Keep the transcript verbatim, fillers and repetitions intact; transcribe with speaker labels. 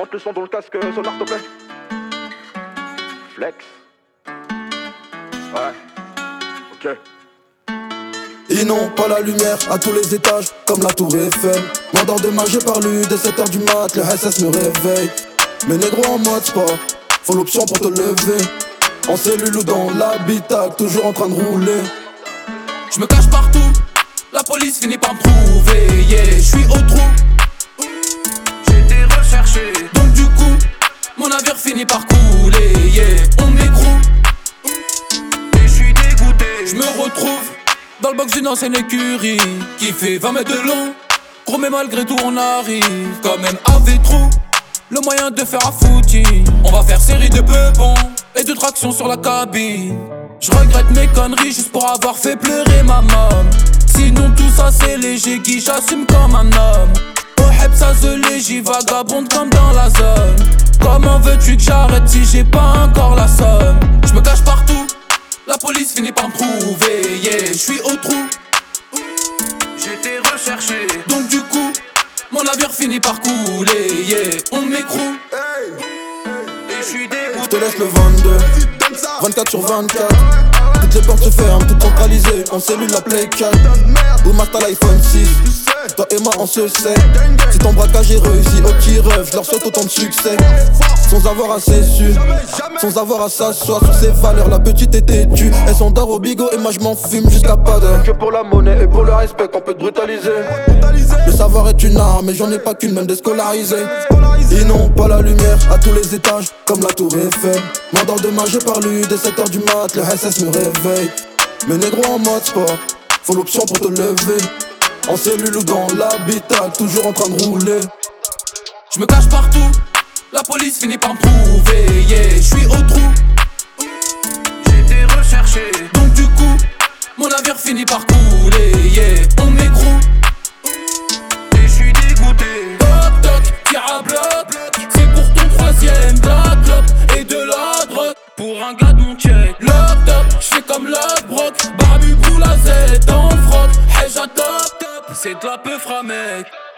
Speaker 1: Monte le son dans le casque, sonar s'il te plaît. Flex. Ouais. Ok.
Speaker 2: Ils n'ont pas la lumière à tous les étages, comme la tour Eiffel. M'endors demain, j'ai parlu dès sept heures du mat, le S S me réveille. Mes négros en mode sport, faut l'option pour te lever. En cellule ou dans l'habitacle, toujours en train de rouler.
Speaker 3: Je me cache partout, la police finit par me trouver. Yeah, je suis au trou, j'ai été recherché. Donc du coup, mon navire finit par couler. Yeah, on m'écroule et je suis dégoûté. Je me retrouve dans le box d'une ancienne écurie qui fait vingt mètres de long. Gros mais malgré tout on arrive quand même avec trop le moyen de faire un footing. On va faire série de peupons et de traction sur la cabine. Je regrette mes conneries juste pour avoir fait pleurer ma maman. Sinon tout ça c'est léger, Guy, j'assume comme un homme. Au heb ça se léger, vagabonde comme dans la zone. Comment veux-tu que j'arrête si j'ai pas encore la somme? Je me cache partout, la police finit par me trouver. Yeah, je suis au trou, j'ai été recherché. Donc du coup, mon navire finit par couler. Yeah, on m'écroule et je suis dégoûté.
Speaker 2: Je te laisse le vingt-deux, vingt-quatre sur vingt-quatre. Toutes les portes se ferment, toutes centralisées. En cellule la Play quatre ou Masta l'iPhone six. Toi et moi on se sait. Si ton braquage est réussi au tireur, je leur souhaite autant de succès. Sans avoir assez su, sans avoir à s'asseoir sur ses valeurs. La petite est têtue, elles sont d'or au bigot et moi je m'en fume jusqu'à pas d'heure.
Speaker 1: Que pour la monnaie et pour le respect qu'on peut te brutaliser.
Speaker 2: Le savoir est une arme et j'en ai pas qu'une, même déscolarisée. Ils n'ont pas la lumière à tous les étages, comme la tour Eiffel. M'endors demain, j'ai parlu dès sept heures du mat, le S S me réveille. Mes négros en mode sport, faut l'option pour te lever. En cellule ou dans l'habitacle, toujours en train de rouler.
Speaker 3: Je me cache partout, la police finit par me trouver. Yeah, je suis au trou, j'ai été recherché. Donc du coup, mon navire finit par couler. Yeah, on m'écroule et je suis dégoûté. Toc toc, tire à bloc, c'est pour ton troisième. De la clope et de la drogue pour un gars de mon check. Lock top, j'fais comme la broc, barbu pour la Z dans le froc. Hey, j'adopte, c'est de la peu fra mec.